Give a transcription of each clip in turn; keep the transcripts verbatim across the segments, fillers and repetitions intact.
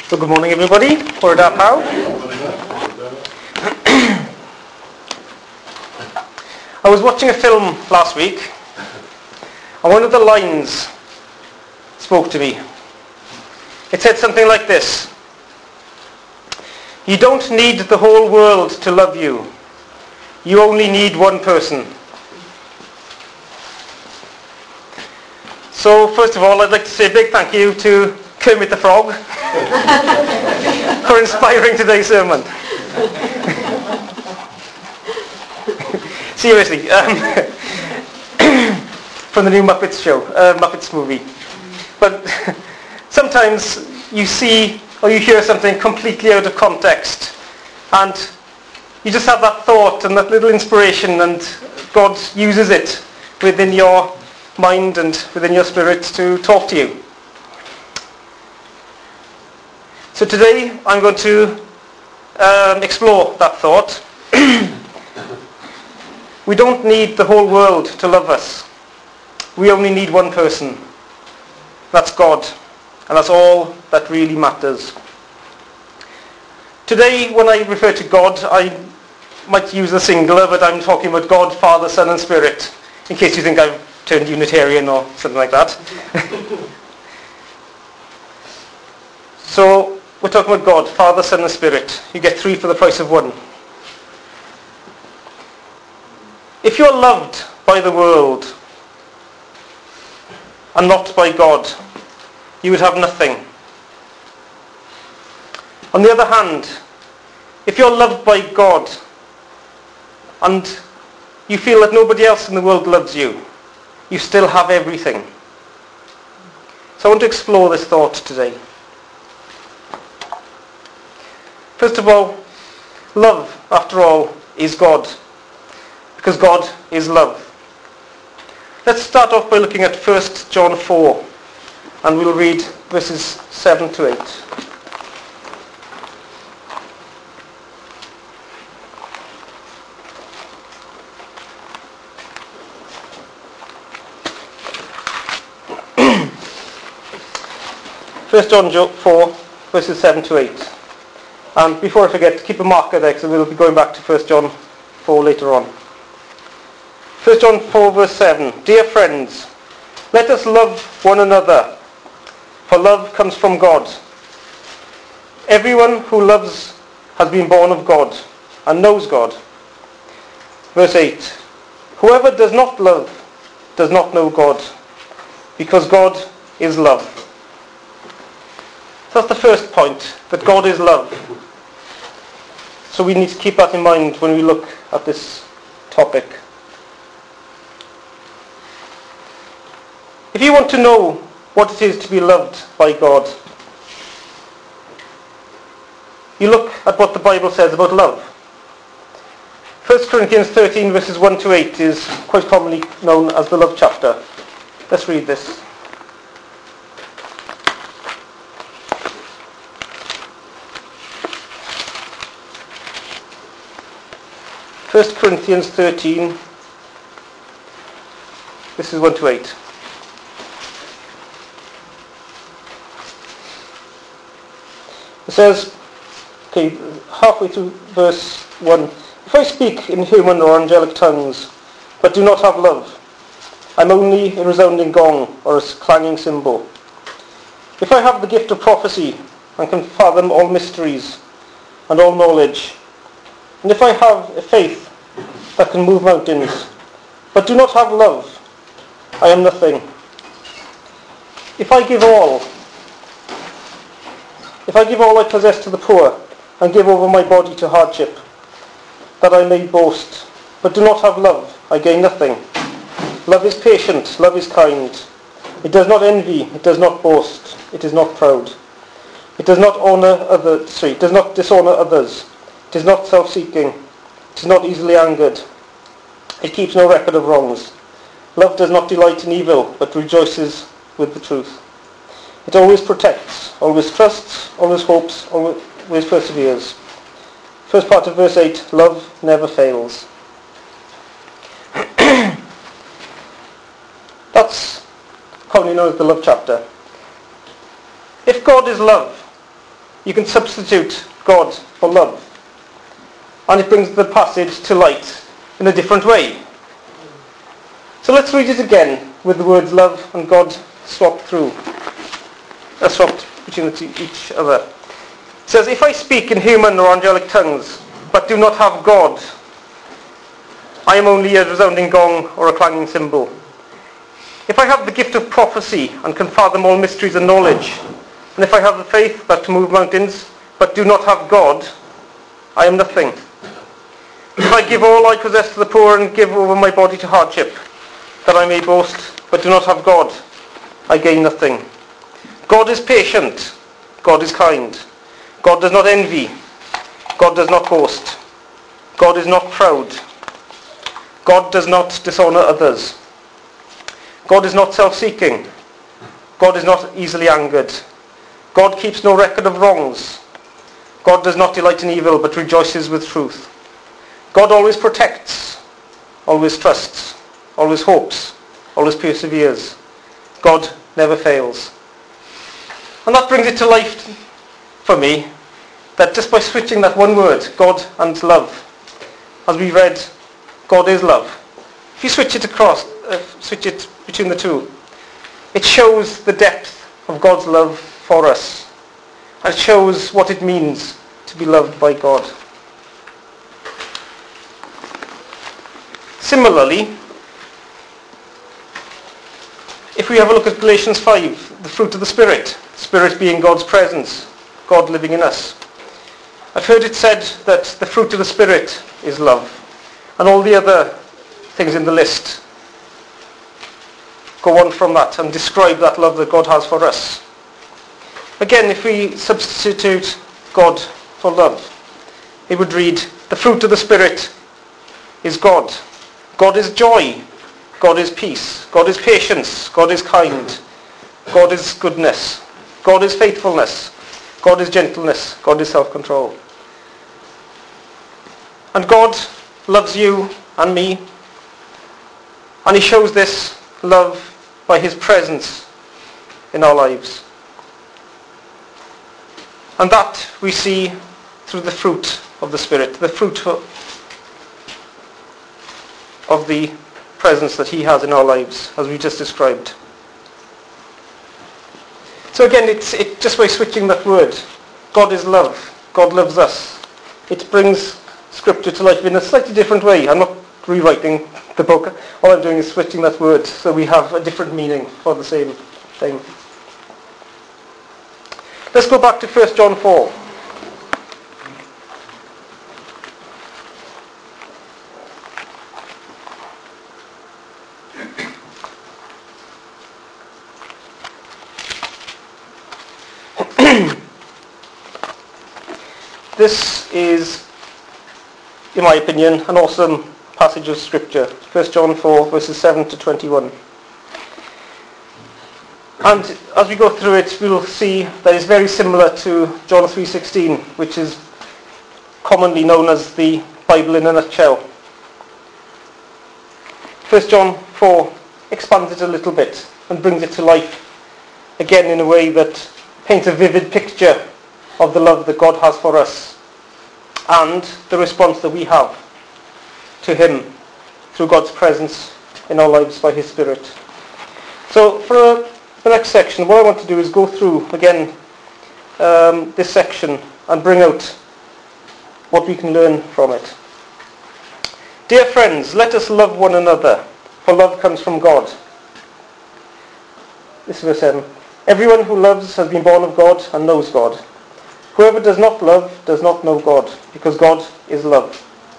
So good morning everybody. Word up how? I was watching a film last week and one of the lines spoke to me. It said something like this: you don't need the whole world to love you. You only need one person. So first of all, I'd like to say a big thank you to Kermit the Frog for inspiring today's sermon. Seriously, um, from the new Muppets show, uh, Muppets movie. But sometimes you see or you hear something completely out of context, and you just have that thought and that little inspiration, and God uses it within your mind and within your spirit to talk to you. So today I'm going to um, explore that thought. We don't need the whole world to love us. We only need one person. That's God. And that's all that really matters. Today when I refer to God, I might use the singular, but I'm talking about God, Father, Son and Spirit, in case you think I've turned Unitarian or something like that. So we're talking about God, Father, Son and Spirit. You get three for the price of one. If you're loved by the world and not by God, you would have nothing. On the other hand, if you're loved by God and you feel that nobody else in the world loves you, you still have everything. So I want to explore this thought today. First of all, love, after all, is God, because God is love. Let's start off by looking at First John four, and we'll read verses seven to eight. First John four, verses seven to eight. And before I forget, keep a marker there, because we'll be going back to First John four later on. First John four, verse seven. Dear friends, let us love one another, for love comes from God. Everyone who loves has been born of God and knows God. Verse eight. Whoever does not love does not know God, because God is love. So that's the first point, that God is love. So we need to keep that in mind when we look at this topic. If you want to know what it is to be loved by God, you look at what the Bible says about love. First Corinthians thirteen verses one to eight is quite commonly known as the love chapter. Let's read this. First Corinthians thirteen, this is one to eight. It says, okay, halfway through verse one, if I speak in human or angelic tongues, but do not have love, I'm only a resounding gong or a clanging cymbal. If I have the gift of prophecy and can fathom all mysteries and all knowledge, and if I have a faith that can move mountains, but do not have love, I am nothing. If I give all, if I give all I possess to the poor, and give over my body to hardship, that I may boast, but do not have love, I gain nothing. Love is patient, love is kind. It does not envy, it does not boast, it is not proud. It does not honor others, sorry, it does not dishonor others. It is not self-seeking. It is not easily angered. It keeps no record of wrongs. Love does not delight in evil, but rejoices with the truth. It always protects, always trusts, always hopes, always perseveres. First part of verse eight, love never fails. That's commonly known as the love chapter. If God is love, you can substitute God for love. And it brings the passage to light in a different way. So let's read it again with the words love and God swapped through. Uh, swapped between each other. It says, if I speak in human or angelic tongues, but do not have God, I am only a resounding gong or a clanging cymbal. If I have the gift of prophecy and can fathom all mysteries and knowledge, and if I have the faith that to move mountains, but do not have God, I am nothing. If I give all I possess to the poor and give over my body to hardship, that I may boast, but do not have God, I gain nothing. God is patient. God is kind. God does not envy. God does not boast. God is not proud. God does not dishonour others. God is not self-seeking. God is not easily angered. God keeps no record of wrongs. God does not delight in evil, but rejoices with truth. God always protects, always trusts, always hopes, always perseveres. God never fails. And that brings it to life for me, that just by switching that one word, God and love, as we read, God is love. If you switch it across, uh, switch it between the two, it shows the depth of God's love for us. And it shows what it means to be loved by God. Similarly, if we have a look at Galatians five, the fruit of the Spirit, Spirit being God's presence, God living in us. I've heard it said that the fruit of the Spirit is love, and all the other things in the list go on from that and describe that love that God has for us. Again, if we substitute God for love, it would read, the fruit of the Spirit is God. God is joy. God is peace. God is patience. God is kind. God is goodness. God is faithfulness. God is gentleness. God is self-control. And God loves you and me. And he shows this love by his presence in our lives. And that we see through the fruit of the Spirit, the fruit of the presence that he has in our lives, as we just described. So again, it's it, just by switching that word, God is love, God loves us. It brings Scripture to life in a slightly different way. I'm not rewriting the book. All I'm doing is switching that word so we have a different meaning for the same thing. Let's go back to First John four. This is, in my opinion, an awesome passage of Scripture. First John four, verses seven to twenty-one. And as we go through it, we will see that it's very similar to John three sixteen, which is commonly known as the Bible in a nutshell. First John four expands it a little bit and brings it to life again in a way that paints a vivid picture of the love that God has for us and the response that we have to him through God's presence in our lives by his Spirit. So for the next section, what I want to do is go through again um, this section and bring out what we can learn from it. Dear friends, let us love one another, for love comes from God. This is verse seven. Everyone who loves has been born of God and knows God. Whoever does not love does not know God, because God is love.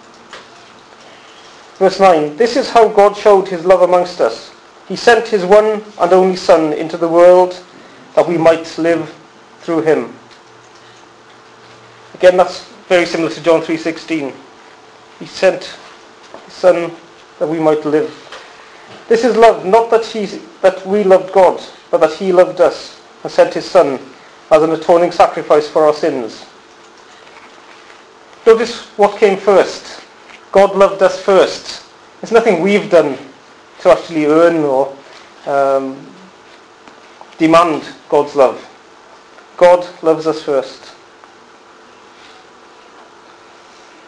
Verse nine. This is how God showed his love amongst us. He sent his one and only Son into the world that we might live through him. Again, that's very similar to John three sixteen. He sent his Son that we might live. This is love, not that, he, that we loved God, but that he loved us and sent his Son as an atoning sacrifice for our sins. Notice what came first. God loved us first. It's nothing we've done to actually earn or um, demand God's love. God loves us first.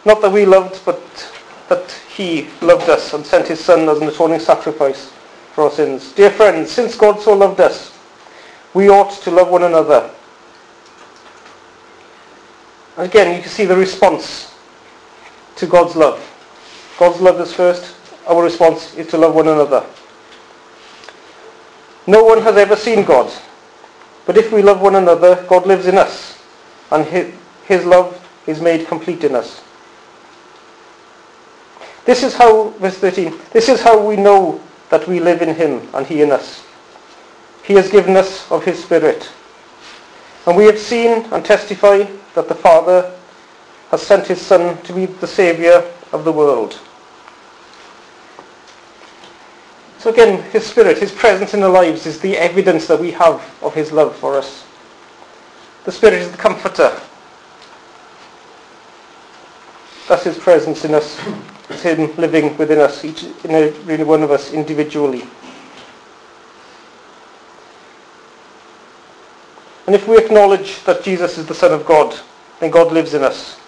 Not that we loved, but that he loved us and sent his Son as an atoning sacrifice for our sins. Dear friends, since God so loved us, we ought to love one another. And again, you can see the response to God's love. God's loved us first. Our response is to love one another. No one has ever seen God. But if we love one another, God lives in us, and his, his love is made complete in us. This is how, verse thirteen, this is how we know that we live in him and he in us. He has given us of his Spirit. And we have seen and testify that the Father has sent his Son to be the Saviour of the world. So again, his Spirit, his presence in our lives is the evidence that we have of his love for us. The Spirit is the comforter. That's his presence in us. It's him living within us, each in every one of us individually. And if we acknowledge that Jesus is the Son of God, then God lives in us.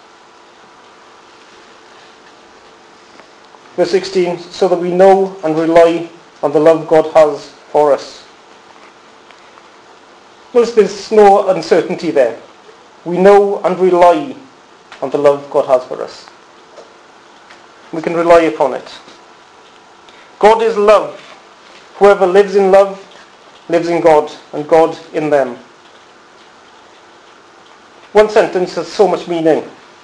Verse sixteen, so that we know and rely on the love God has for us. Notice there's no uncertainty there. We know and rely on the love God has for us. We can rely upon it. God is love. Whoever lives in love lives in God, and God in them. One sentence has so much meaning.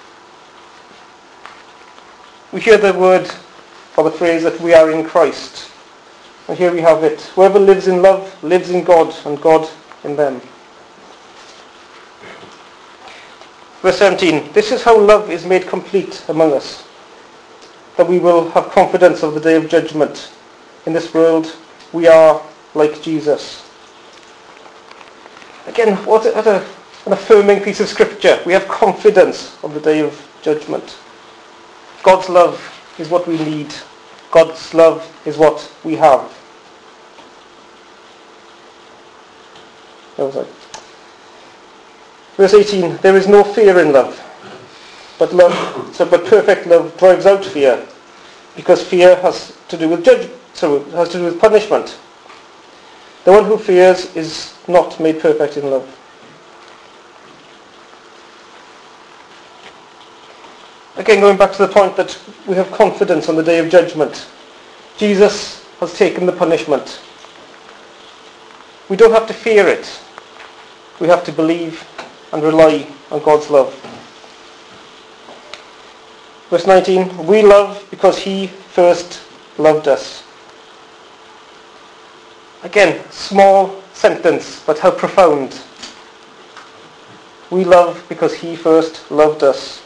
We hear the word or the phrase that we are in Christ. And here we have it. Whoever lives in love lives in God, and God in them. Verse seventeen, this is how love is made complete among us, that we will have confidence of the day of judgment. In this world, we are like Jesus. Again, what a, what a, an affirming piece of scripture. We have confidence of the day of judgment. God's love is what we need. God's love is what we have. Where was I? Verse eighteen, there is no fear in love. But love, so but perfect love drives out fear, because fear has to do with judge, so it has to do with punishment. The one who fears is not made perfect in love. Again, going back to the point that we have confidence on the day of judgment. Jesus has taken the punishment. We don't have to fear it. We have to believe and rely on God's love. Verse nineteen, we love because he first loved us. Again, small sentence, but how profound. We love because he first loved us.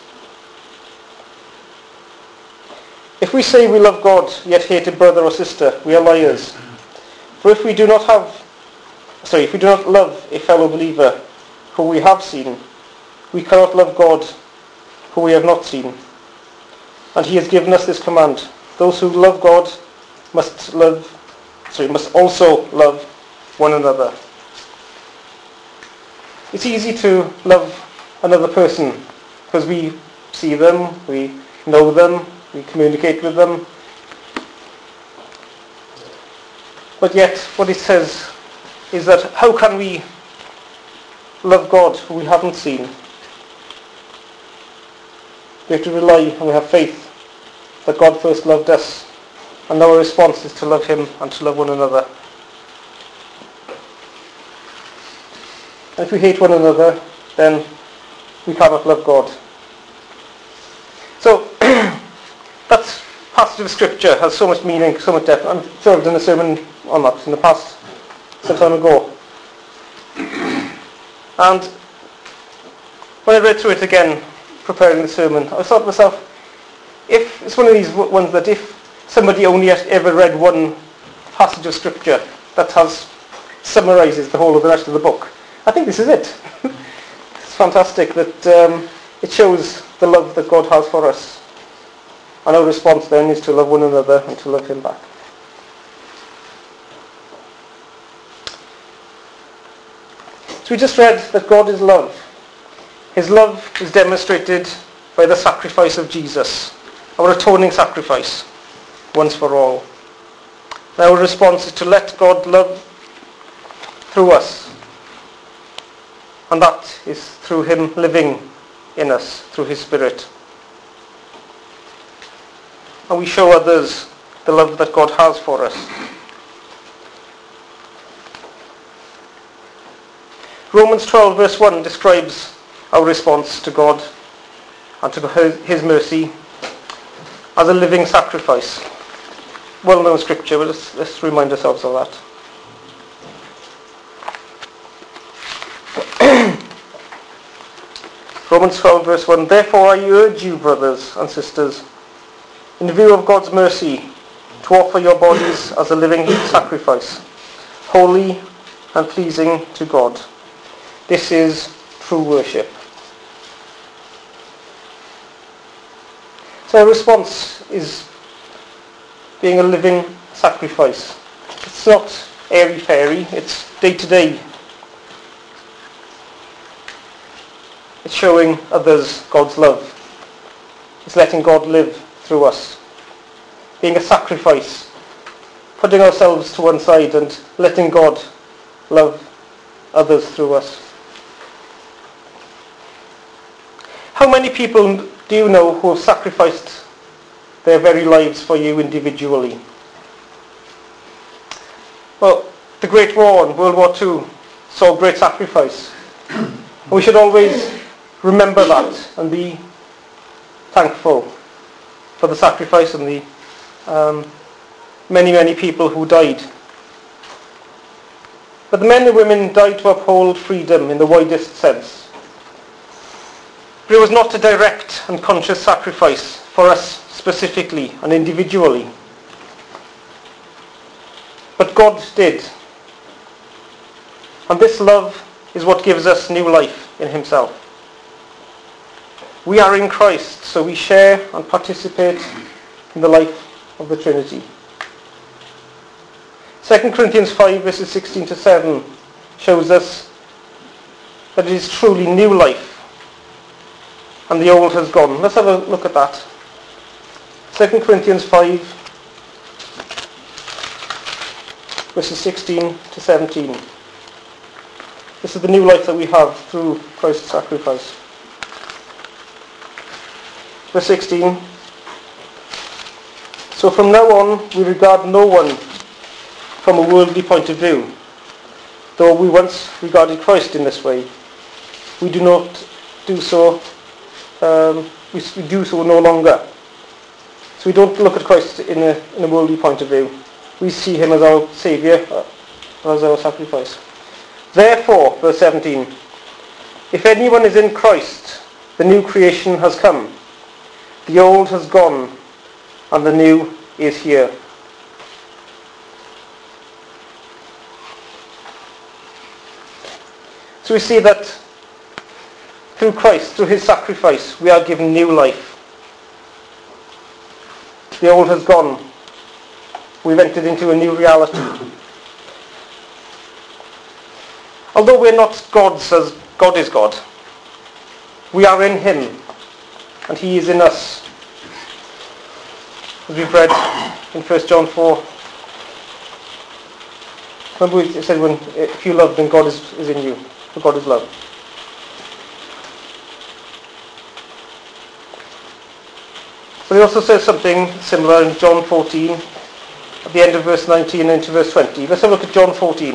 If we say we love God, yet hate a brother or sister, we are liars. For if we do not have, sorry, if we do not love a fellow believer who we have seen, we cannot love God who we have not seen. And he has given us this command: those who love God must love, sorry, must also love one another. It's easy to love another person because we see them, we know them, we communicate with them. But yet, what it says is that how can we love God who we haven't seen? We have to rely and we have faith that God first loved us, and our response is to love him and to love one another. And if we hate one another, then we cannot love God. So, that passage of scripture has so much meaning, so much depth. I'm sure I've done a sermon on that in the past, some time ago. And when I read through it again, preparing the sermon, I thought to myself, if it's one of these ones that if somebody only ever read one passage of scripture that has summarises the whole of the rest of the book, I think this is it. It's fantastic that um, it shows the love that God has for us. And our response then is to love one another and to love him back. So we just read that God is love. His love is demonstrated by the sacrifice of Jesus, our atoning sacrifice, once for all. And our response is to let God love through us, and that is through him living in us, through his Spirit. And we show others the love that God has for us. Romans twelve verse one describes our response to God and to his mercy as a living sacrifice. Well-known scripture, but let's, let's remind ourselves of that. Romans twelve verse one, therefore I urge you, brothers and sisters, in view of God's mercy, to offer your bodies as a living sacrifice, holy and pleasing to God. This is true worship. So our response is being a living sacrifice. It's not airy-fairy, it's day-to-day. It's showing others God's love. It's letting God live through us. Being a sacrifice. Putting ourselves to one side and letting God love others through us. How many people do you know who have sacrificed their very lives for you individually? Well, the Great War in World War Two saw great sacrifice. We should always remember that and be thankful for the sacrifice and the um, many, many people who died. But the men and women died to uphold freedom in the widest sense. But it was not a direct and conscious sacrifice for us specifically and individually. But God did. And this love is what gives us new life in himself. We are in Christ, so we share and participate in the life of the Trinity. Second Corinthians five verses sixteen to seven shows us that it is truly new life and the old has gone. Let's have a look at that. Second Corinthians five verses sixteen to seventeen. This is the new life that we have through Christ's sacrifice. Verse sixteen. So from now on we regard no one from a worldly point of view. Though we once regarded Christ in this way, we do not do so, um, we do so no longer. So we don't look at Christ in a, in a worldly point of view. We see him as our Saviour, as our sacrifice. Therefore, verse seventeen, if anyone is in Christ, the new creation has come. The old has gone, and the new is here. So we see that through Christ, through his sacrifice, we are given new life. The old has gone. We've entered into a new reality. Although we're not gods as God is God, we are in him and he is in us. As we've read in First John four. Remember it said, when, if you love, then God is, is in you. For God is love. But he also says something similar in John fourteen, at the end of verse nineteen and into verse twenty. Let's have a look at John fourteen.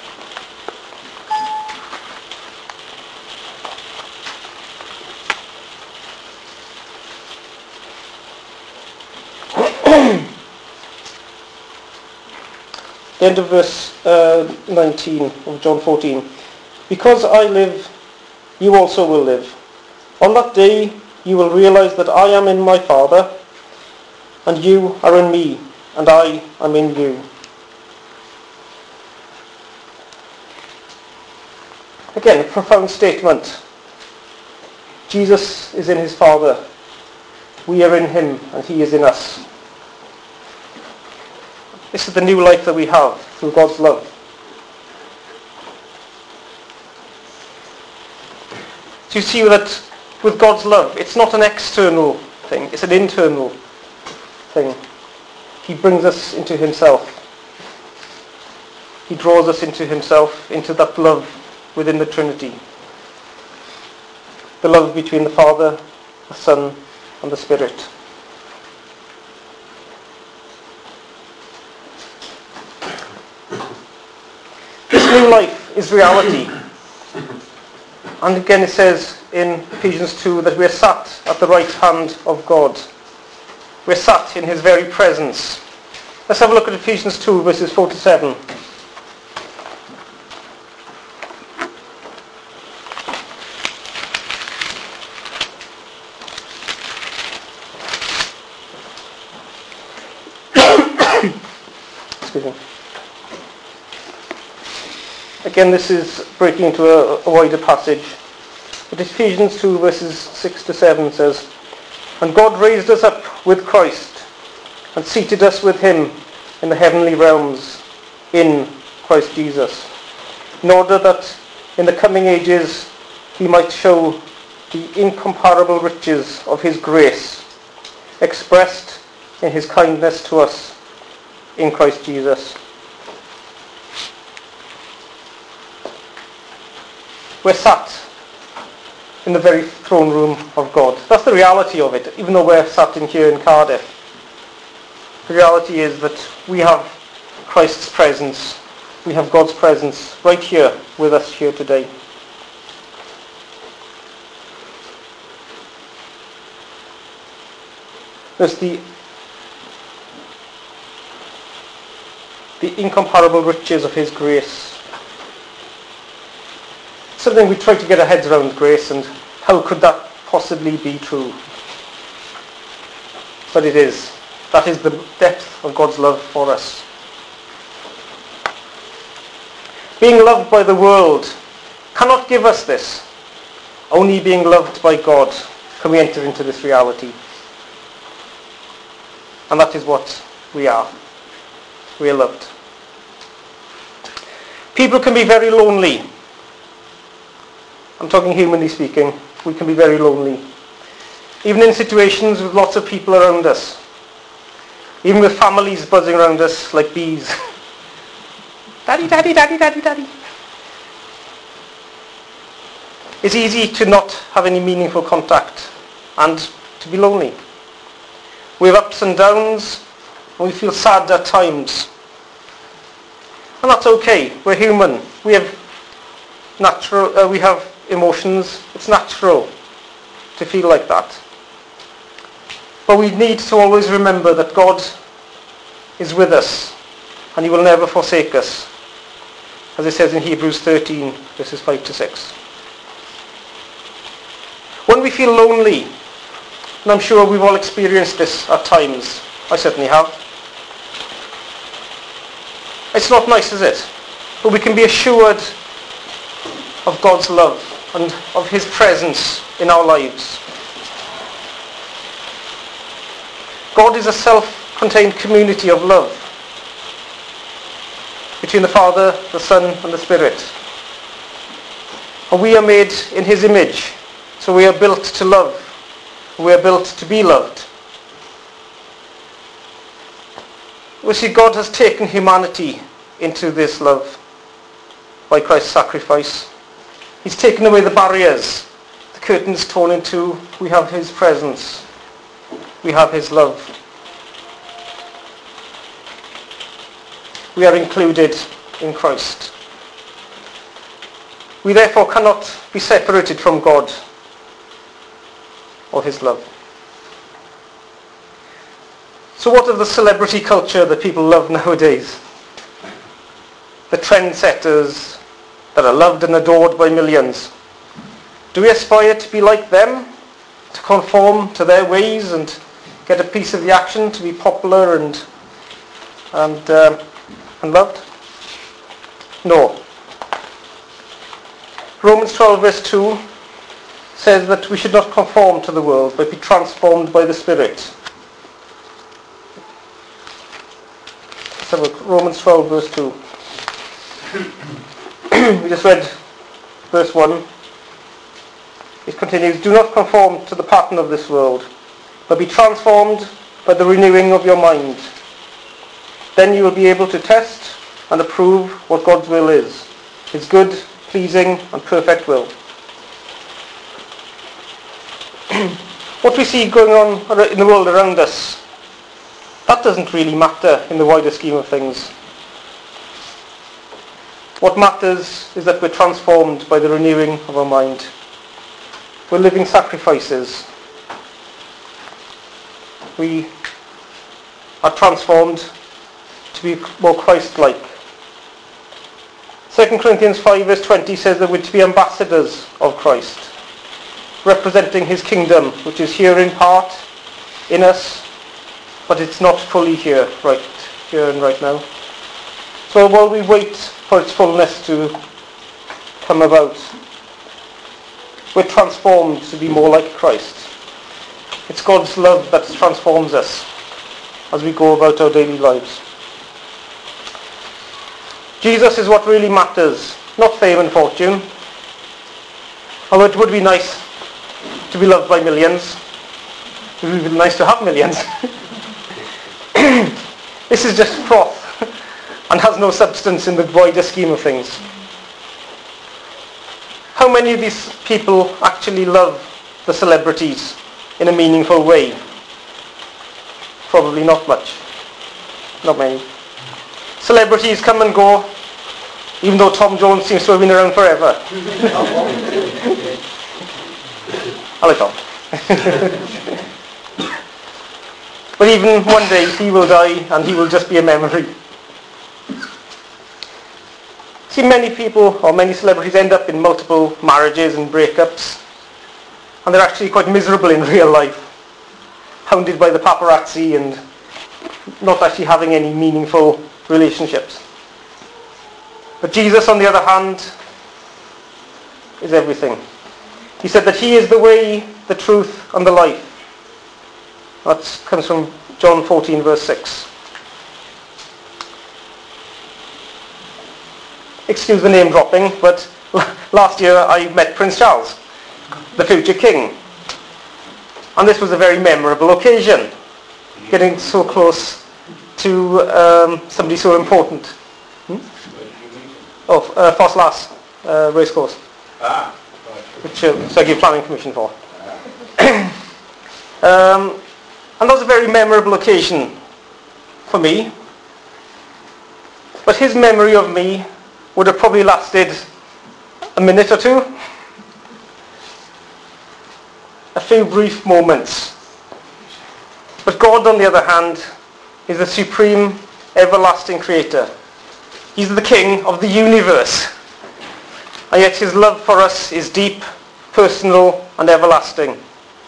The end of verse uh, nineteen of John fourteen. Because I live, you also will live. On that day you will realize that I am in my Father, and you are in me, and I am in you. Again, a profound statement. Jesus is in his Father. We are in him, and he is in us. This is the new life that we have through God's love. So you see that with God's love. It's not an external thing, it's an internal thing. He brings us into himself. He draws us into himself, into that love within the Trinity. The love between the Father, the Son, and the Spirit. This new life is reality. And again it says in Ephesians two that we're sat at the right hand of God. We're sat in his very presence. Let's have a look at Ephesians two verses four to seven. Excuse me. Again, this is breaking into a, a wider passage. But Ephesians two verses six to seven says, "And God raised us up with Christ and seated us with him in the heavenly realms in Christ Jesus, in order that in the coming ages he might show the incomparable riches of his grace, expressed in his kindness to us in Christ Jesus." We're sat in the very throne room of God. That's the reality of it, even though we're sat in here in Cardiff. The reality is that we have Christ's presence. We have God's presence right here with us here today. There's the the incomparable riches of his grace. Something we try to get our heads around, grace, and how could that possibly be true? But it is. That is the depth of God's love for us. Being loved by the world cannot give us this. Only being loved by God can we enter into this reality. And that is what we are. We are loved. People can be very lonely. I'm talking humanly speaking. We can be very lonely. Even in situations with lots of people around us. Even with families buzzing around us like bees. Daddy, daddy, daddy, daddy, daddy. It's easy to not have any meaningful contact and to be lonely. We have ups and downs and we feel sad at times. And that's okay. We're human. We have natural, uh, we have emotions. It's natural to feel like that. But we need to always remember that God is with us and he will never forsake us, as it says in Hebrews thirteen verses five to six. When we feel lonely, and I'm sure we've all experienced this at times, I certainly have, it's not nice, is it? But we can be assured of God's love and of his presence in our lives. God is a self-contained community of love between the Father, the Son, and the Spirit. And we are made in his image, so we are built to love. We are built to be loved. We see God has taken humanity into this love by Christ's sacrifice. He's taken away the barriers. The curtain's torn in two. We have his presence. We have his love. We are included in Christ. We therefore cannot be separated from God or his love. So what of the celebrity culture that people love nowadays? The trendsetters that are loved and adored by millions. Do we aspire to be like them? To conform to their ways and get a piece of the action, to be popular and and, uh, and loved? No. Romans twelve verse two says that we should not conform to the world, but be transformed by the Spirit. So look, Romans twelve verse two. We just read verse one. it continues, do not conform to the pattern of this world, but be transformed by the renewing of your mind. Then you will be able to test and approve what God's will is, his good, pleasing and perfect will. What we see going on in the world around us, that doesn't really matter in the wider scheme of things. What matters is that we're transformed by the renewing of our mind. We're living sacrifices. We are transformed to be more Christ-like. Second Corinthians five verse twenty says that we're to be ambassadors of Christ, representing his kingdom, which is here in part, in us, but it's not fully here, right here and right now. So while we wait for its fullness to come about, we're transformed to be more like Christ. It's God's love that transforms us as we go about our daily lives. Jesus is what really matters, not fame and fortune. Although it would be nice to be loved by millions. It would be nice to have millions. This is just froth and has no substance in the wider scheme of things. How many of these people actually love the celebrities in a meaningful way? Probably not much. Not many. Celebrities come and go, even though Tom Jones seems to have been around forever. I like Tom. But even one day he will die and he will just be a memory. See, many people or many celebrities end up in multiple marriages and breakups, and they're actually quite miserable in real life, hounded by the paparazzi and not actually having any meaningful relationships. But Jesus, on the other hand, is everything. He said that he is the way, the truth and the life. That comes from John fourteen verse six. Excuse the name dropping, but last year I met Prince Charles, the future king. And this was a very memorable occasion, getting so close to um, somebody so important. Hmm? Oh, uh, Fosslas uh, Racecourse, ah, which uh, so I give planning permission for. um, and that was a very memorable occasion for me. But his memory of me would have probably lasted a minute or two. A few brief moments. But God, on the other hand, is the supreme, everlasting creator. He's the king of the universe. And yet his love for us is deep, personal, and everlasting.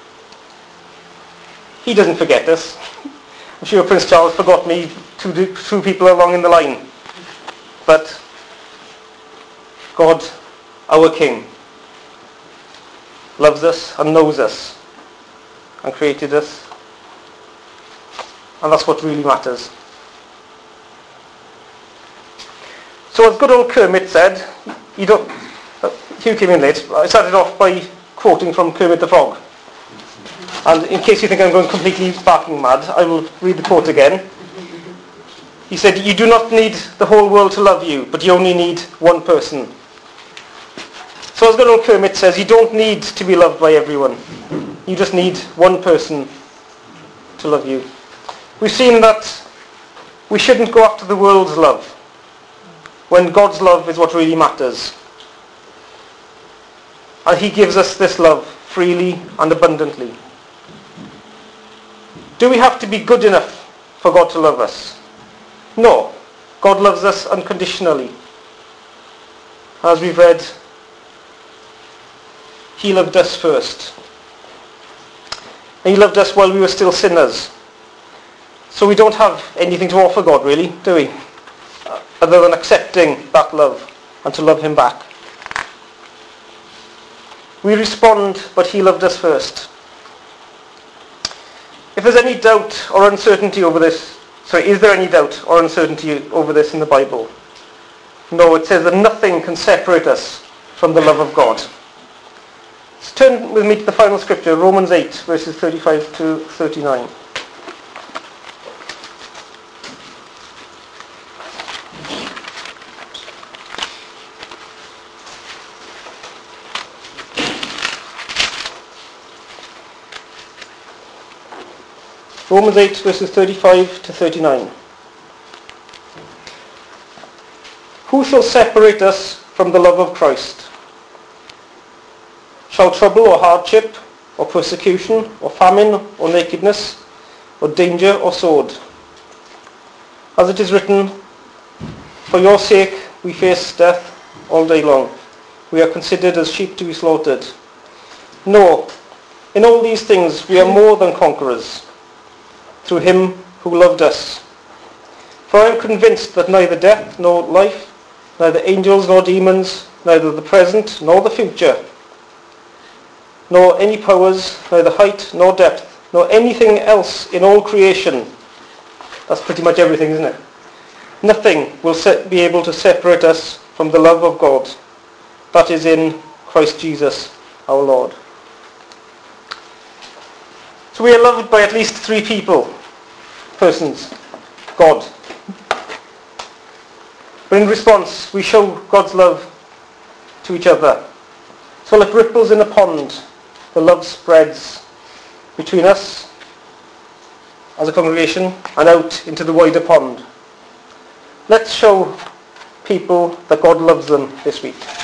He doesn't forget us. I'm sure Prince Charles forgot me two, two people along in the line. But God, our King, loves us and knows us and created us. And that's what really matters. So as good old Kermit said, you don't, uh, Hugh came in late, I started off by quoting from Kermit the Frog. And in case you think I'm going completely barking mad, I will read the quote again. He said, "You do not need the whole world to love you, but you only need one person." So as good old Kermit says, you don't need to be loved by everyone. You just need one person to love you. We've seen that we shouldn't go after the world's love, when God's love is what really matters. And he gives us this love freely and abundantly. Do we have to be good enough for God to love us? No. God loves us unconditionally. As we've read, he loved us first. And he loved us while we were still sinners. So we don't have anything to offer God, really, do we? Other than accepting that love and to love him back. We respond, but he loved us first. If there's any doubt or uncertainty over this, sorry, is there any doubt or uncertainty over this in the Bible? No, it says that nothing can separate us from the love of God. Let's turn with me to the final scripture, Romans eight, verses thirty-five to thirty-nine. Romans eight, verses thirty-five to thirty-nine. Who shall separate us from the love of Christ? Shall trouble or hardship, or persecution, or famine, or nakedness, or danger, or sword? As it is written, for your sake we face death all day long. We are considered as sheep to be slaughtered. No, in all these things we are more than conquerors, through him who loved us. For I am convinced that neither death nor life, neither angels nor demons, neither the present nor the future, nor any powers, neither height nor depth, nor anything else in all creation, that's pretty much everything, isn't it? Nothing will se- be able to separate us from the love of God that is in Christ Jesus our Lord. So we are loved by at least three people, persons, God. But in response, we show God's love to each other. So like ripples in a pond, the love spreads between us as a congregation and out into the wider pond. Let's show people that God loves them this week.